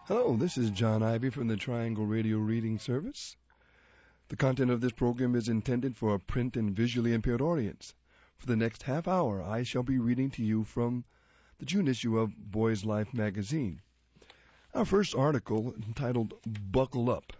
Hello, this is John Ivy from the Triangle Radio Reading Service. The content of this program is intended for a print and visually impaired audience. For the next half hour, I shall be reading to you from the June issue of Boys Life magazine. Our first article, entitled Buckle Up.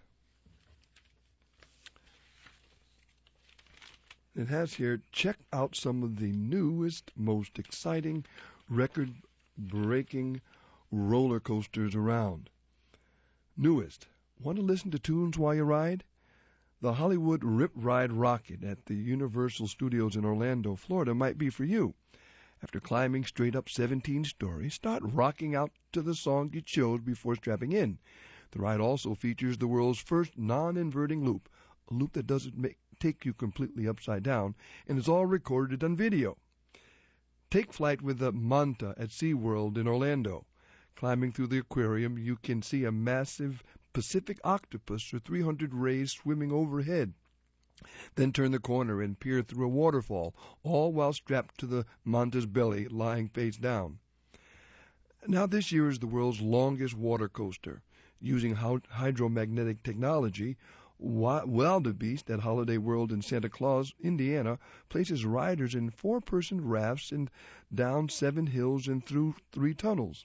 It has here, check out some of the newest, most exciting, record-breaking roller coasters around. Newest. Want to listen to tunes while you ride? The Hollywood Rip Ride Rocket at the Universal Studios in Orlando, Florida might be for you. After climbing straight up 17 stories, start rocking out to the song you chose before strapping in. The ride also features the world's first non-inverting loop, a loop that doesn't take you completely upside down, and is all recorded on video. Take flight with the Manta at SeaWorld in Orlando. Climbing through the aquarium, you can see a massive Pacific octopus with 300 rays swimming overhead. Then turn the corner and peer through a waterfall, all while strapped to the Manta's belly, lying face down. Now this year is the world's longest water coaster. Using hydromagnetic technology, Wildebeest at Holiday World in Santa Claus, Indiana, places riders in 4-person rafts and down 7 hills and through 3 tunnels.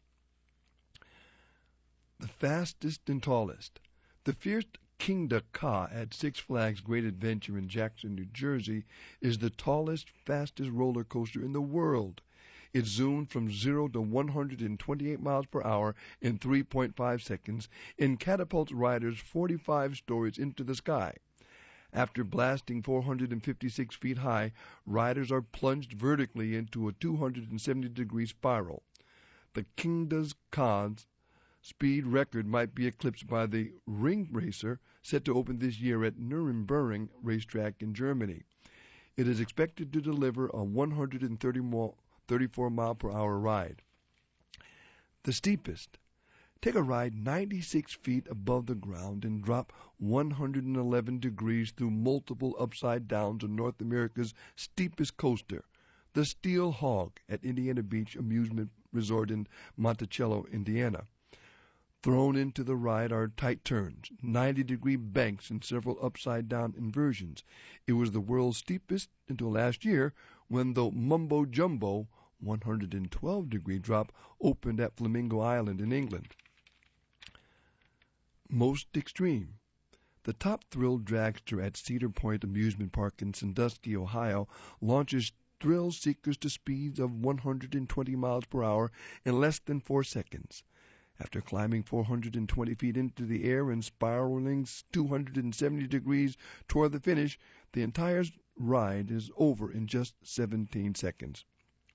The fastest and tallest. The Fierce Kingda Ka at Six Flags Great Adventure in Jackson, New Jersey, is the tallest, fastest roller coaster in the world. It zoomed from 0 to 128 miles per hour in 3.5 seconds and catapults riders 45 stories into the sky. After blasting 456 feet high, riders are plunged vertically into a 270-degree spiral. The Kingda Ka's speed record might be eclipsed by the Ring Racer, set to open this year at Nürburgring racetrack in Germany. It is expected to deliver a 134 mile per hour ride. The steepest. Take a ride 96 feet above the ground and drop 111 degrees through multiple upside downs on North America's steepest coaster, the Steel Hog at Indiana Beach Amusement Resort in Monticello, Indiana. Thrown into the ride are tight turns, 90-degree banks, and several upside-down inversions. It was the world's steepest until last year when the Mumbo Jumbo 112-degree drop opened at Flamingo Island in England. Most extreme. The Top Thrill dragster at Cedar Point Amusement Park in Sandusky, Ohio, launches thrill seekers to speeds of 120 miles per hour in less than 4 seconds. After climbing 420 feet into the air and spiraling 270 degrees toward the finish, the entire ride is over in just 17 seconds.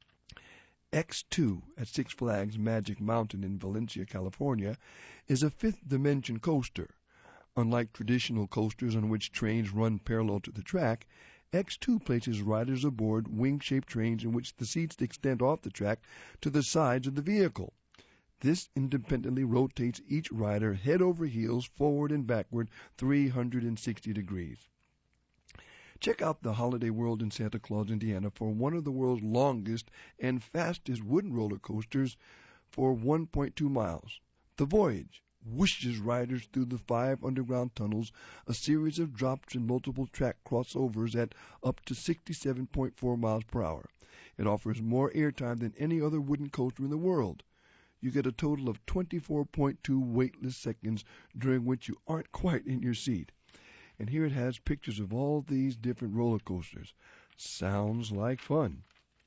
X2 at Six Flags Magic Mountain in Valencia, California, is a fifth-dimension coaster. Unlike traditional coasters on which trains run parallel to the track, X2 places riders aboard wing-shaped trains in which the seats extend off the track to the sides of the vehicle. This independently rotates each rider head over heels, forward and backward, 360 degrees. Check out the Holiday World in Santa Claus, Indiana for one of the world's longest and fastest wooden roller coasters for 1.2 miles. The Voyage whooshes riders through the 5 underground tunnels, a series of drops and multiple track crossovers at up to 67.4 miles per hour. It offers more airtime than any other wooden coaster in the world. You get a total of 24.2 weightless seconds during which you aren't quite in your seat. And here it has pictures of all these different roller coasters. Sounds like fun.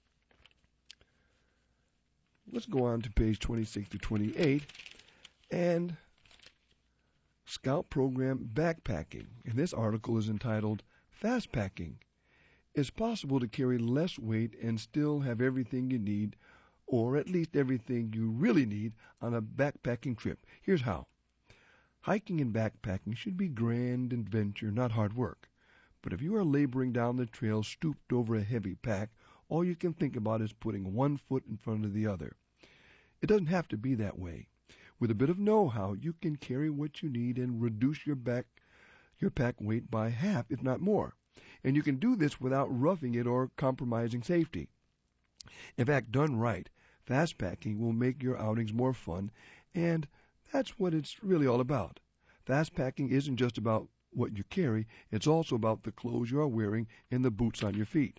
Let's go on to page 26 to 28 and Scout Program Backpacking. And this article is entitled Fast Packing. It's possible to carry less weight and still have everything you need, or at least everything you really need, on a backpacking trip. Here's how. Hiking and backpacking should be grand adventure, not hard work. But if you are laboring down the trail stooped over a heavy pack, all you can think about is putting one foot in front of the other. It doesn't have to be that way. With a bit of know-how, you can carry what you need and reduce your pack weight by half, if not more. And you can do this without roughing it or compromising safety. In fact, done right, fast packing will make your outings more fun, and That's what it's really all about. Fast packing isn't just about what you carry, it's also about the clothes you are wearing and the boots on your feet.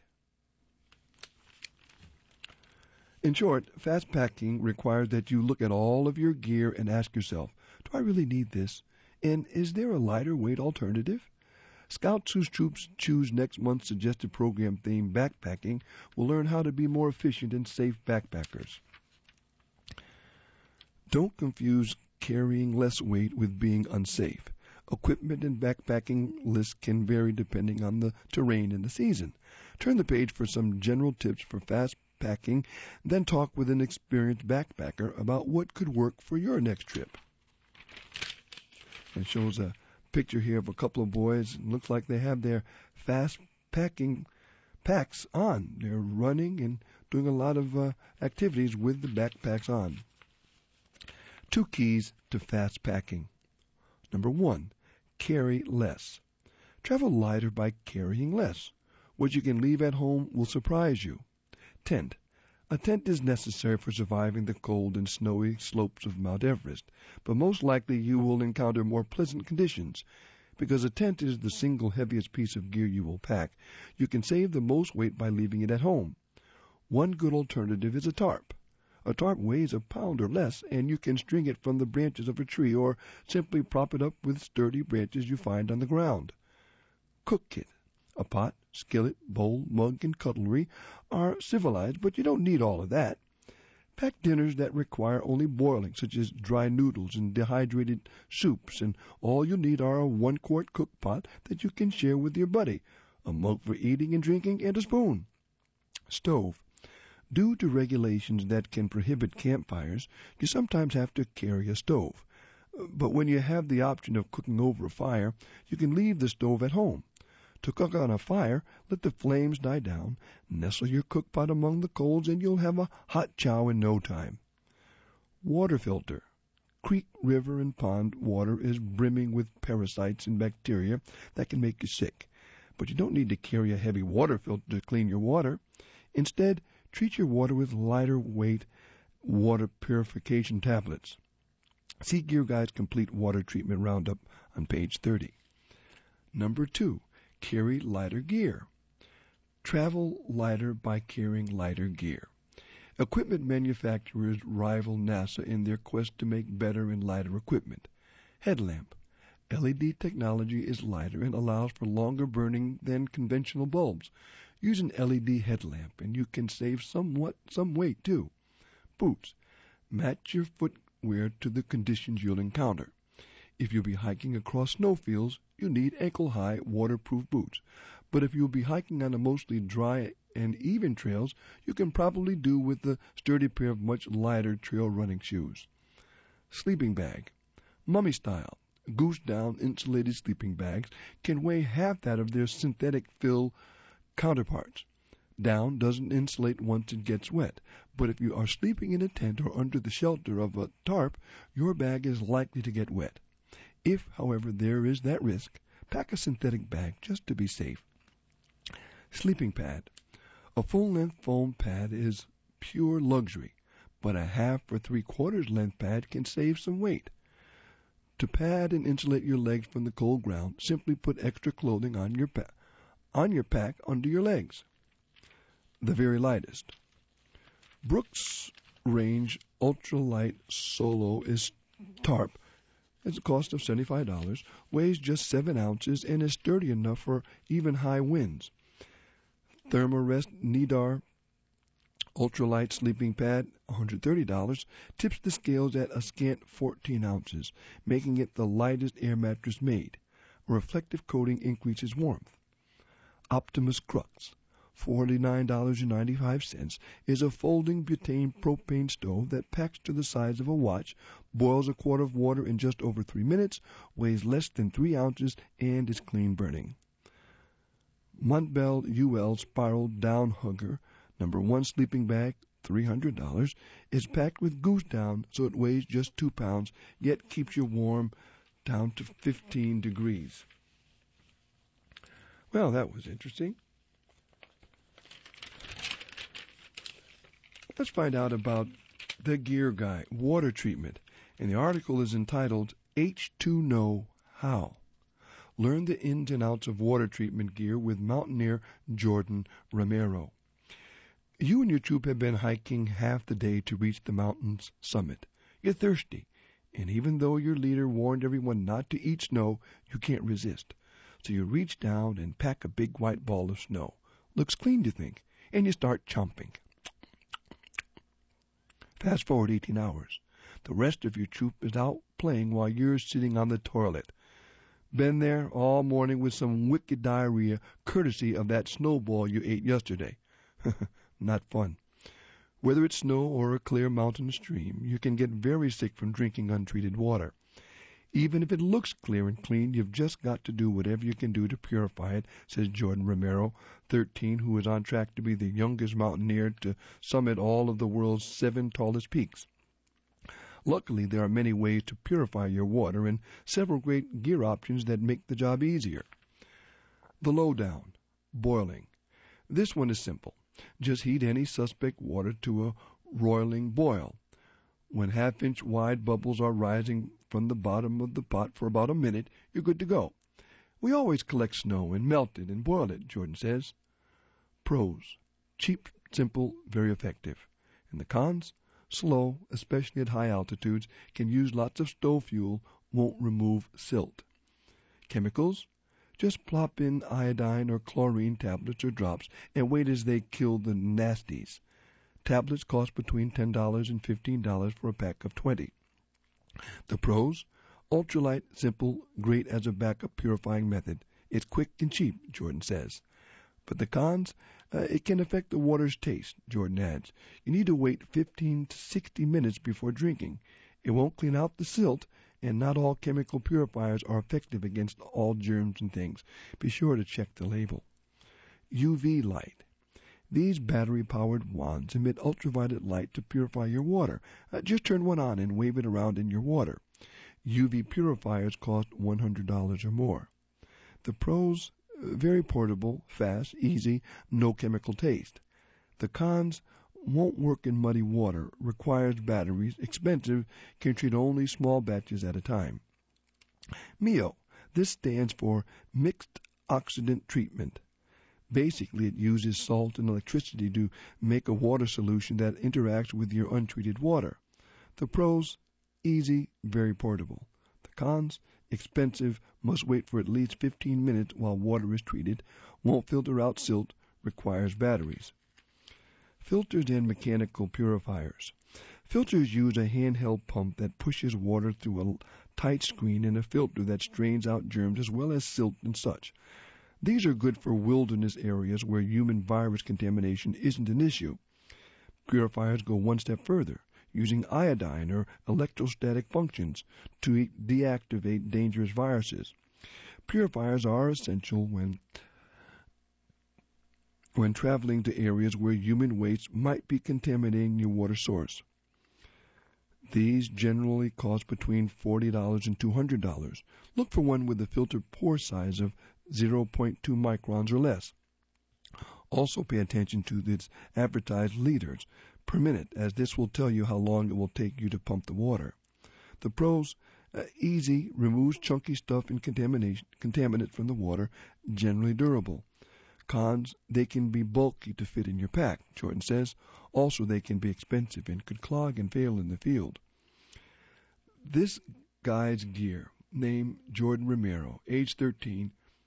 In short, fast packing requires that you look at all of your gear and ask yourself, do I really need this? And is there a lighter weight alternative? Scouts whose troops choose next month's suggested program theme backpacking will learn how to be more efficient and safe backpackers. Don't confuse carrying less weight with being unsafe. Equipment and backpacking lists can vary depending on the terrain and the season. Turn the page for some general tips for fast packing, then talk with an experienced backpacker about what could work for your next trip. It shows a picture here of a couple of boys. It looks like they have their fast packing packs on. They're running and doing a lot of activities with the backpacks on. 2 keys to fast packing. Number 1, carry less. Travel lighter by carrying less. What you can leave at home will surprise you. Tent. A tent is necessary for surviving the cold and snowy slopes of Mount Everest, but most likely you will encounter more pleasant conditions. Because a tent is the single heaviest piece of gear you will pack, you can save the most weight by leaving it at home. One good alternative is a tarp. A tarp weighs a pound or less, and you can string it from the branches of a tree or simply prop it up with sturdy branches you find on the ground. Cook kit. A pot, skillet, bowl, mug, and cutlery are civilized, but you don't need all of that. Pack dinners that require only boiling, such as dry noodles and dehydrated soups, and all you need are a 1-quart cook pot that you can share with your buddy, a mug for eating and drinking, and a spoon. Stove. Due to regulations that can prohibit campfires, you sometimes have to carry a stove. But when you have the option of cooking over a fire, you can leave the stove at home. To cook on a fire, let the flames die down, nestle your cook pot among the coals, and you'll have a hot chow in no time. Water filter. Creek, river, and pond water is brimming with parasites and bacteria that can make you sick. But you don't need to carry a heavy water filter to clean your water. Instead, treat your water with lighter weight water purification tablets. See Gear Guide's complete water treatment roundup on page 30. Number 2, carry lighter gear. Travel lighter by carrying lighter gear. Equipment manufacturers rival NASA in their quest to make better and lighter equipment. Headlamp. LED technology is lighter and allows for longer burning than conventional bulbs. Use an LED headlamp and you can save some weight too. Boots. Match your footwear to the conditions you'll encounter. If you'll be hiking across snowfields, you need ankle-high waterproof boots. But if you'll be hiking on a mostly dry and even trails, you can probably do with a sturdy pair of much lighter trail running shoes. Sleeping bag. Mummy style. Goose down insulated sleeping bags can weigh half that of their synthetic fill counterparts. Down doesn't insulate once it gets wet, but if you are sleeping in a tent or under the shelter of a tarp, your bag is likely to get wet. If, however, there is that risk, pack a synthetic bag just to be safe. Sleeping pad. A full-length foam pad is pure luxury, but a half or 3/4 length pad can save some weight. To pad and insulate your legs from the cold ground, simply put extra clothing on your pack under your legs. The very lightest. Brooks Range Ultralight Solo is tarp. It's a cost of $75, weighs just 7 ounces, and is sturdy enough for even high winds. Thermarest Nidar Ultralight Sleeping Pad, $130, tips the scales at a scant 14 ounces, making it the lightest air mattress made. A reflective coating increases warmth. Optimus Crux, $49.95, is a folding butane propane stove that packs to the size of a watch, boils a quart of water in just over 3 minutes, weighs less than 3 ounces, and is clean burning. Montbell UL Spiral Down Hugger, number 1 sleeping bag, $300, is packed with goose down so it weighs just 2 pounds, yet keeps you warm down to 15 degrees. Well, that was interesting. Let's find out about the Gear Guide, water treatment. And the article is entitled H2Know How. Learn the ins and outs of water treatment gear with mountaineer Jordan Romero. You and your troop have been hiking half the day to reach the mountain's summit. You're thirsty, and even though your leader warned everyone not to eat snow, you can't resist. So you reach down and pack a big white ball of snow. Looks clean, you think, and you start chomping. Fast forward 18 hours. The rest of your troop is out playing while you're sitting on the toilet. Been there all morning with some wicked diarrhea courtesy of that snowball you ate yesterday. Not fun. Whether it's snow or a clear mountain stream, you can get very sick from drinking untreated water. Even if it looks clear and clean, you've just got to do whatever you can do to purify it, says Jordan Romero, 13, who is on track to be the youngest mountaineer to summit all of the world's 7 tallest peaks. Luckily, there are many ways to purify your water and several great gear options that make the job easier. The lowdown, boiling. This one is simple. Just heat any suspect water to a roiling boil. When half-inch wide bubbles are rising from the bottom of the pot for about a minute, you're good to go. We always collect snow and melt it and boil it, Jordan says. Pros. Cheap, simple, very effective. And the cons? Slow, especially at high altitudes, can use lots of stove fuel, won't remove silt. Chemicals? Just plop in iodine or chlorine tablets or drops and wait as they kill the nasties. Tablets cost between $10 and $15 for a pack of 20. The pros? Ultralight, simple, great as a backup purifying method. It's quick and cheap, Jordan says. But the cons? It can affect the water's taste, Jordan adds. You need to wait 15 to 60 minutes before drinking. It won't clean out the silt, and not all chemical purifiers are effective against all germs and things. Be sure to check the label. UV light. These battery-powered wands emit ultraviolet light to purify your water. Just turn one on and wave it around in your water. UV purifiers cost $100 or more. The pros? Very portable, fast, easy, no chemical taste. The cons? Won't work in muddy water, requires batteries, expensive, can treat only small batches at a time. MIO. This stands for Mixed Oxidant Treatment. Basically, it uses salt and electricity to make a water solution that interacts with your untreated water. The pros? Easy, very portable. The cons? Expensive, must wait for at least 15 minutes while water is treated, won't filter out silt, requires batteries. Filters and mechanical purifiers. Filters use a handheld pump that pushes water through a tight screen and a filter that strains out germs as well as silt and such. These are good for wilderness areas where human virus contamination isn't an issue. Purifiers go one step further, using iodine or electrostatic functions to deactivate dangerous viruses. Purifiers are essential when traveling to areas where human waste might be contaminating your water source. These generally cost between $40 and $200. Look for one with a filter pore size of 0.2 microns or less. Also pay attention to its advertised liters per minute, as this will tell you how long it will take you to pump the water. The pros? Easy, removes chunky stuff and contaminant from the water, generally durable. Cons? They can be bulky to fit in your pack, Jordan says. Also, they can be expensive and could clog and fail in the field. This guy's gear, name Jordan Romero, age 13.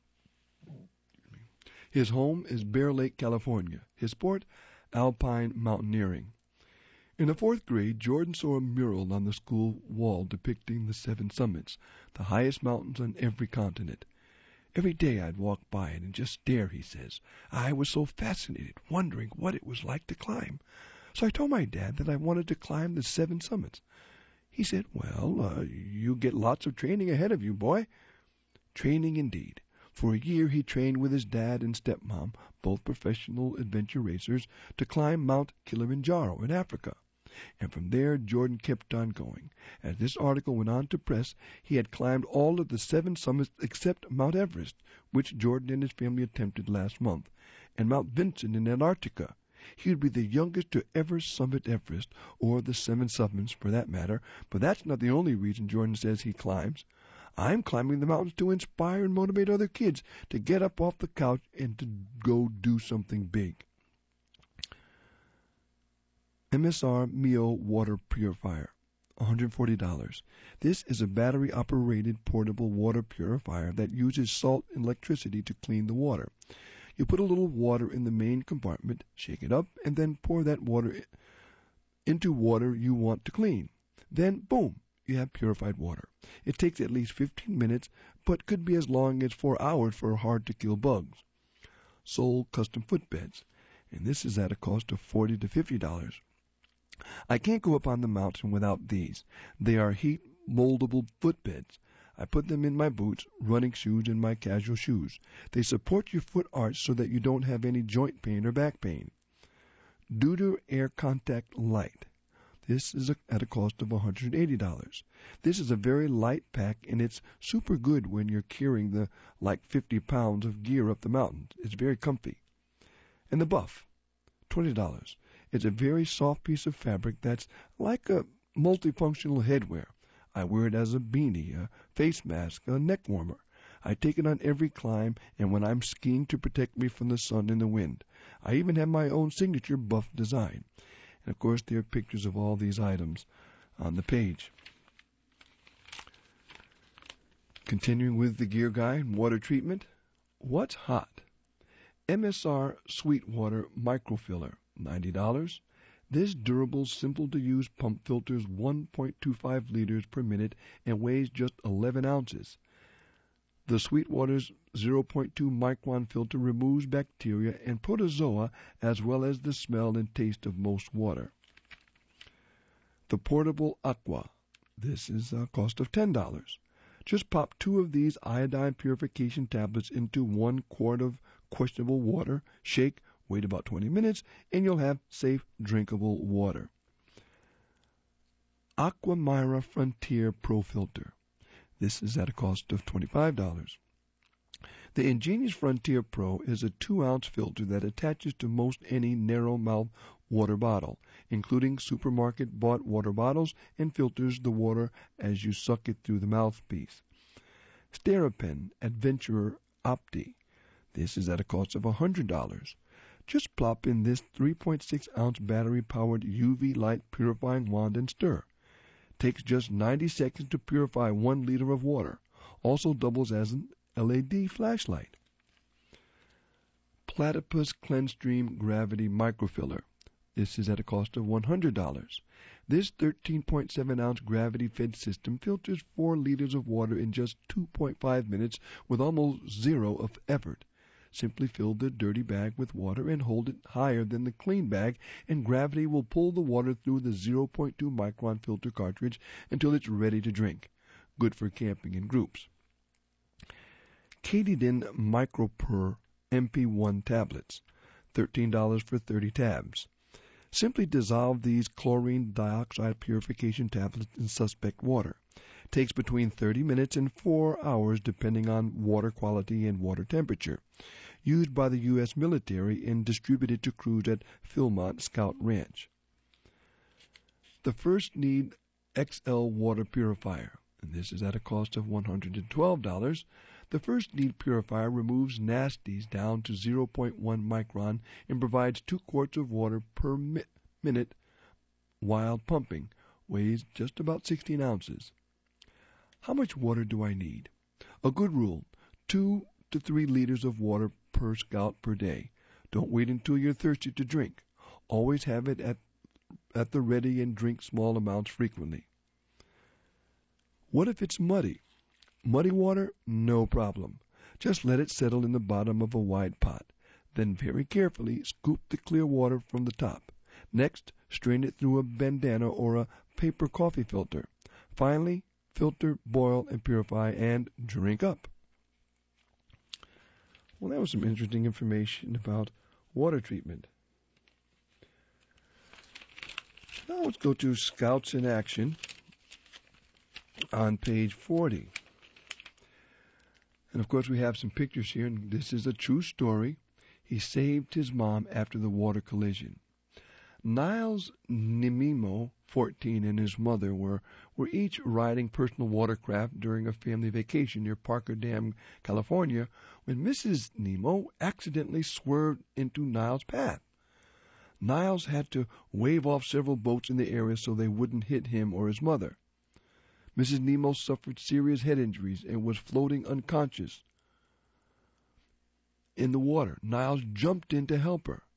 His home is Bear Lake, California. His sport? Alpine mountaineering. In the 4th grade, Jordan saw a mural on the school wall depicting the 7 summits, the highest mountains on every continent. Every day I'd walk by it and just stare, he says. I was so fascinated, wondering what it was like to climb. So I told my dad that I wanted to climb the 7 summits. He said, well, you get lots of training ahead of you, boy. Training indeed. For a year he trained with his dad and stepmom, both professional adventure racers, to climb Mount Kilimanjaro in Africa. And from there Jordan kept on going. As this article went on to press, he had climbed all of the 7 summits except Mount Everest, which Jordan and his family attempted last month, and Mount Vinson in Antarctica. He would be the youngest to ever summit Everest, or the seven summits for that matter, but that's not the only reason Jordan says he climbs. I'm climbing the mountains to inspire and motivate other kids to get up off the couch and to go do something big. MSR Mio water purifier, $140. This is a battery-operated portable water purifier that uses salt and electricity to clean the water. You put a little water in the main compartment, shake it up, and then pour that water into water you want to clean. Then, boom, you have purified water. It takes at least 15 minutes, but could be as long as 4 hours for hard-to-kill bugs. Sold custom footbeds, and this is at a cost of $40 to $50. I can't go up on the mountain without these. They are heat-moldable footbeds. I put them in my boots, running shoes, and my casual shoes. They support your foot arch so that you don't have any joint pain or back pain. Deuter Air Contact Light. This is at a cost of $180. This is a very light pack, and it's super good when you're carrying the 50 pounds of gear up the mountain. It's very comfy. And the Buff, $20. It's a very soft piece of fabric that's like a multifunctional headwear. I wear it as a beanie, a face mask, a neck warmer. I take it on every climb and when I'm skiing to protect me from the sun and the wind. I even have my own signature Buff design. And of course there are pictures of all these items on the page. Continuing with the gear guide, water treatment. What's hot? MSR Sweetwater Microfiller, $90. This durable, simple-to-use pump filters 1.25 liters per minute and weighs just 11 ounces. The Sweetwater's 0.2 micron filter removes bacteria and protozoa as well as the smell and taste of most water. The Portable Aqua. This is a cost of $10. Just pop 2 of these iodine purification tablets into 1 quart of questionable water, shake, wait about 20 minutes, and you'll have safe, drinkable water. Aquamira Frontier Pro Filter. This is at a cost of $25. The Ingenious Frontier Pro is a 2-ounce filter that attaches to most any narrow-mouth water bottle, including supermarket-bought water bottles, and filters the water as you suck it through the mouthpiece. Sterapen Adventurer Opti. This is at a cost of $100. Just plop in this 3.6-ounce battery-powered UV light purifying wand and stir. Takes just 90 seconds to purify 1 liter of water. Also doubles as an LED flashlight. Platypus Cleanstream Gravity Microfiller. This is at a cost of $100. This 13.7-ounce gravity-fed system filters 4 liters of water in just 2.5 minutes with almost zero of effort. Simply fill the dirty bag with water and hold it higher than the clean bag, and gravity will pull the water through the 0.2 micron filter cartridge until it's ready to drink. Good for camping in groups. Katydyn MicroPur MP1 tablets, $13 for 30 tabs. Simply dissolve these chlorine dioxide purification tablets in suspect water. Takes between 30 minutes and 4 hours depending on water quality and water temperature. Used by the U.S. military and distributed to crews at Philmont Scout Ranch. The First Need XL Water Purifier, and this is at a cost of $112. The First Need Purifier removes nasties down to 0.1 micron and provides 2 quarts of water per minute while pumping. Weighs just about 16 ounces. How much water do I need? A good rule, 2 to 3 liters of water per scout per day. Don't wait until you're thirsty to drink. Always have it at the ready and drink small amounts frequently. What if it's muddy? Muddy water? No problem. Just let it settle in the bottom of a wide pot. Then very carefully scoop the clear water from the top. Next, strain it through a bandana or a paper coffee filter. Finally, filter, boil, and purify, and drink up. Well, that was some interesting information about water treatment. Now let's go to Scouts in Action on page 40. And of course we have some pictures here, and this is a true story. He saved his mom after the water collision. Niles Nimimo, 14, and his mother were each riding personal watercraft during a family vacation near Parker Dam, California, when Mrs. Nemo accidentally swerved into Niles' path. Niles had to wave off several boats in the area so they wouldn't hit him or his mother. Mrs. Nemo suffered serious head injuries and was floating unconscious in the water. Niles jumped in to help her.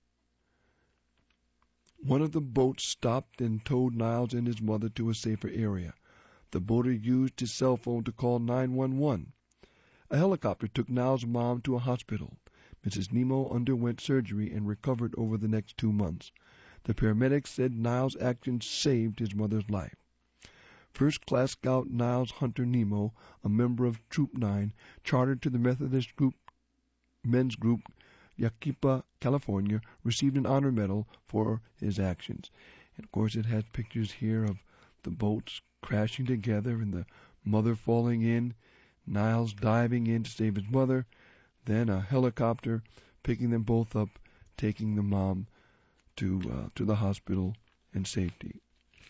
One of the boats stopped and towed Niles and his mother to a safer area. The boater used his cell phone to call 911. A helicopter took Niles' mom to a hospital. Mrs. Nemo underwent surgery and recovered over the next 2 months. The paramedics said Niles' actions saved his mother's life. First Class Scout Niles Hunter Nemo, a member of Troop 9, chartered to the Methodist Men's Group, Yaquipa, California, received an honor medal for his actions. And of course it has pictures here of the boats crashing together and the mother falling in, Niles diving in to save his mother, then a helicopter picking them both up, taking the mom to the hospital in safety.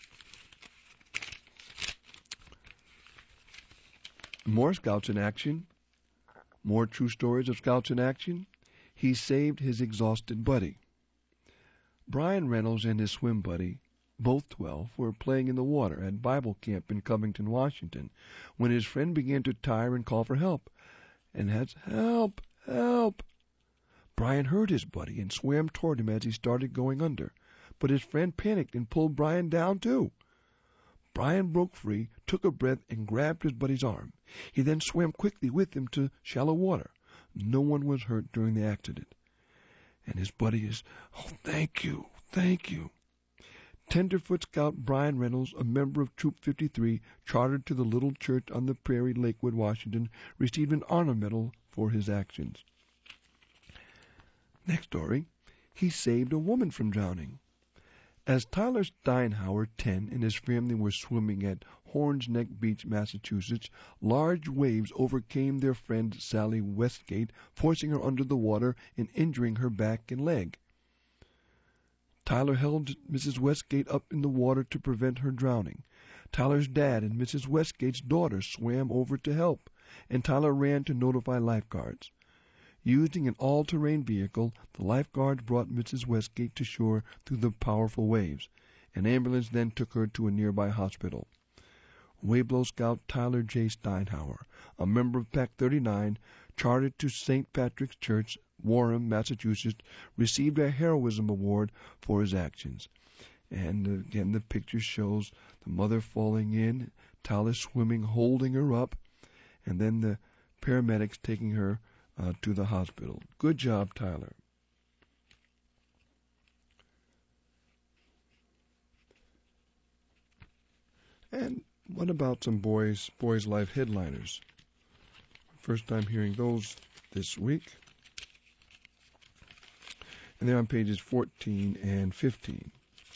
More Scouts in action. More true stories of Scouts in action. He saved his exhausted buddy. Brian Reynolds and his swim buddy, both 12, were playing in the water at Bible camp in Covington, Washington, when his friend began to tire and call for help. And has help, help. Brian heard his buddy and swam toward him as he started going under, but his friend panicked and pulled Brian down too. Brian broke free, took a breath, and grabbed his buddy's arm. He then swam quickly with him to shallow water. No one was hurt during the accident. And his buddy is, oh, thank you, thank you. Tenderfoot Scout Brian Reynolds, a member of Troop 53, chartered to the little church on the prairie, Lakewood, Washington, received an honor medal for his actions. Next story, he saved a woman from drowning. As Tyler Steinhauer, 10, and his family were swimming at Horns Neck Beach, Massachusetts, large waves overcame their friend Sally Westgate, forcing her under the water and injuring her back and leg. Tyler held Mrs. Westgate up in the water to prevent her drowning. Tyler's dad and Mrs. Westgate's daughter swam over to help, and Tyler ran to notify lifeguards. Using an all-terrain vehicle, the lifeguards brought Mrs. Westgate to shore through the powerful waves. An ambulance then took her to a nearby hospital. Weyblow Scout Tyler J. Steinhauer, a member of Pac 39, chartered to St. Patrick's Church, Wareham, Massachusetts, received a Heroism Award for his actions. And again, the picture shows the mother falling in, Tyler swimming, holding her up, and then the paramedics taking her to the hospital. Good job, Tyler. And what about some Boys Life headliners? First time hearing those this week. And they're on pages 14 and 15.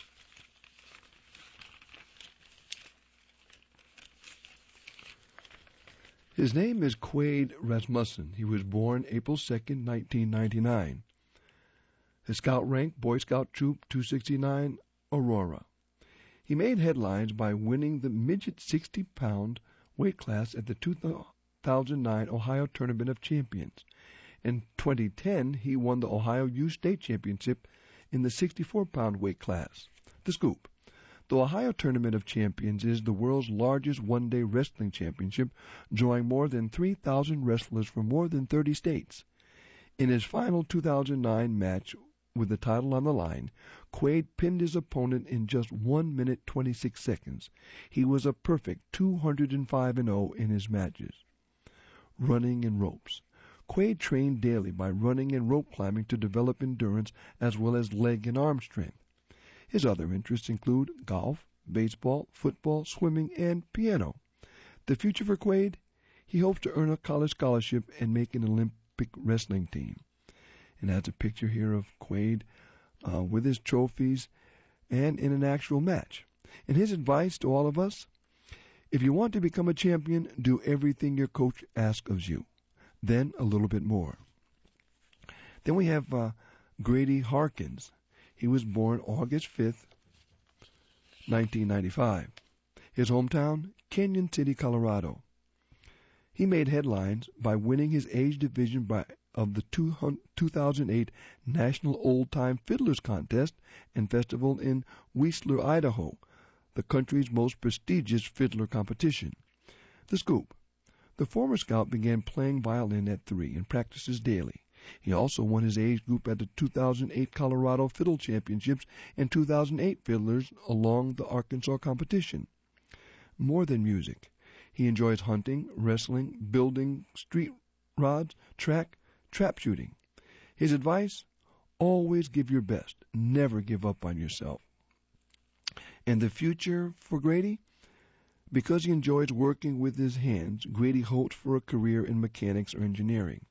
His name is Quade Rasmussen. He was born April 2nd, 1999. His scout rank, Boy Scout Troop 269, Aurora. He made headlines by winning the midget 60-pound weight class at the 2009 Ohio Tournament of Champions. In 2010, he won the Ohio U State Championship in the 64-pound weight class. The scoop. The Ohio Tournament of Champions is the world's largest one-day wrestling championship, drawing more than 3,000 wrestlers from more than 30 states. In his final 2009 match with the title on the line, Quade pinned his opponent in just 1 minute 26 seconds. He was a perfect 205-0 in his matches. Running and ropes. Quade trained daily by running and rope climbing to develop endurance as well as leg and arm strength. His other interests include golf, baseball, football, swimming, and piano. The future for Quade? He hopes to earn a college scholarship and make an Olympic wrestling team. And has a picture here of Quade with his trophies and in an actual match. And his advice to all of us? If you want to become a champion, do everything your coach asks of you. Then a little bit more. Then we have Grady Harkins. He was born August 5th, 1995. His hometown, Canyon City, Colorado. He made headlines by winning his age division of the 2008 National Old Time Fiddlers Contest and Festival in Whistler, Idaho, the country's most prestigious fiddler competition. The scoop. The former scout began playing violin at 3 and practices daily. He also won his age group at the 2008 Colorado Fiddle Championships and 2008 Fiddlers along the Arkansas competition. More than music. He enjoys hunting, wrestling, building street rods, trap shooting. His advice? Always give your best. Never give up on yourself. And the future for Grady? Because he enjoys working with his hands, Grady hopes for a career in mechanics or engineering.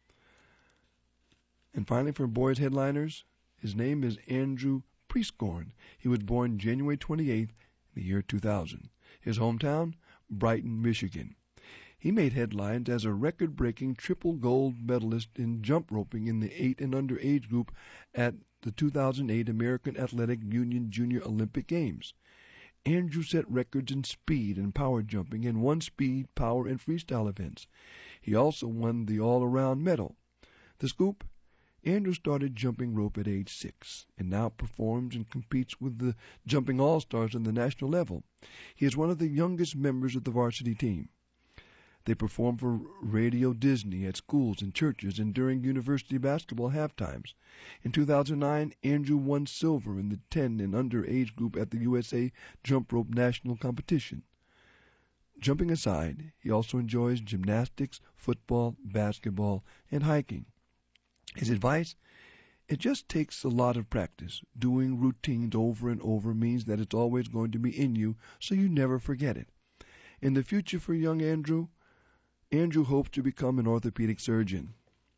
And finally, for boys headliners, his name is Andrew Prieskorn. He was born January 28th, in the year 2000. His hometown, Brighton, Michigan. He made headlines as a record-breaking triple gold medalist in jump roping in the 8 and under age group at the 2008 American Athletic Union Junior Olympic Games. Andrew set records in speed and power jumping and won speed, power, and freestyle events. He also won the all-around medal. The scoop? Andrew started jumping rope at age 6 and now performs and competes with the Jumping All-Stars on the national level. He is one of the youngest members of the varsity team. They perform for Radio Disney at schools and churches and during university basketball halftimes. In 2009, Andrew won silver in the 10 and under age group at the USA Jump Rope National Competition. Jumping aside, he also enjoys gymnastics, football, basketball, and hiking. His advice? It just takes a lot of practice. Doing routines over and over means that it's always going to be in you, so you never forget it. In the future for young Andrew hopes to become an orthopedic surgeon.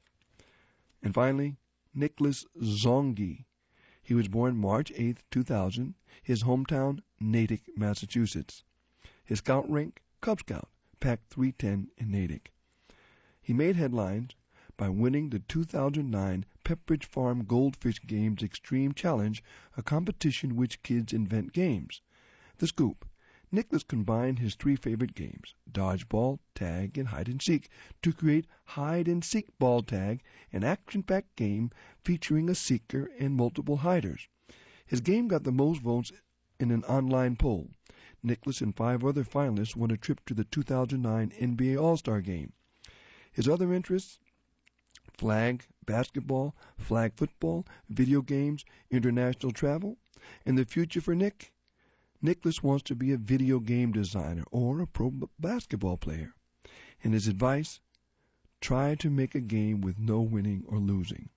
And finally, Nicholas Zongi. He was born March 8, 2000. His hometown, Natick, Massachusetts. His scout rank, Cub Scout, Pac 310 in Natick. He made headlines by winning the 2009 Pepperidge Farm Goldfish Games Extreme Challenge, a competition which kids invent games. The scoop. Nicholas combined his 3 favorite games, dodgeball, tag, and hide-and-seek, to create hide-and-seek ball tag, an action-packed game featuring a seeker and multiple hiders. His game got the most votes in an online poll. Nicholas and 5 other finalists won a trip to the 2009 NBA All-Star Game. His other interests? Flag basketball, flag football, video games, international travel. And the future for Nicholas wants to be a video game designer or a pro basketball player. And his advice? Try to make a game with no winning or losing.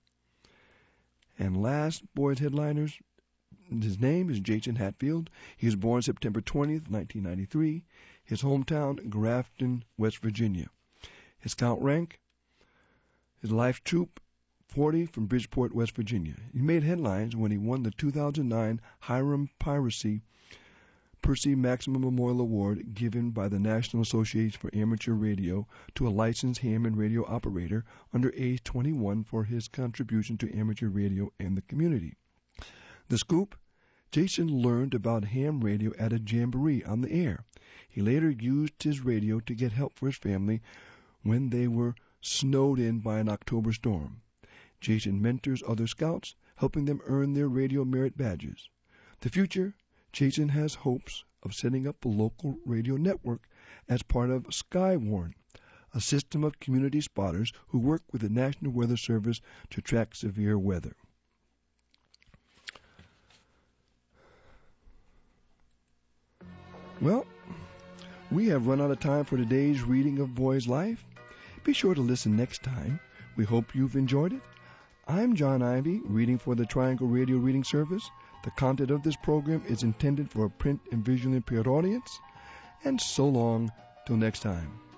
And last, boys headliners, his name is Jason Hatfield. He was born September 20th, 1993. His hometown, Grafton, West Virginia. His scout rank? His life troop, 40 from Bridgeport, West Virginia. He made headlines when he won the 2009 Hiram Percy Maximum Memorial Award given by the National Association for Amateur Radio to a licensed ham and radio operator under age 21 for his contribution to amateur radio and the community. The scoop? Jason learned about ham radio at a jamboree on the air. He later used his radio to get help for his family when they were snowed in by an October storm. Jason mentors other scouts, helping them earn their radio merit badges. The future? Jason has hopes of setting up a local radio network as part of Skywarn, a system of community spotters who work with the National Weather Service to track severe weather. Well, we have run out of time for today's reading of Boy's Life. Be sure to listen next time. We hope you've enjoyed it. I'm John Ivy, reading for the Triangle Radio Reading Service. The content of this program is intended for a print and visually impaired audience. And so long till next time.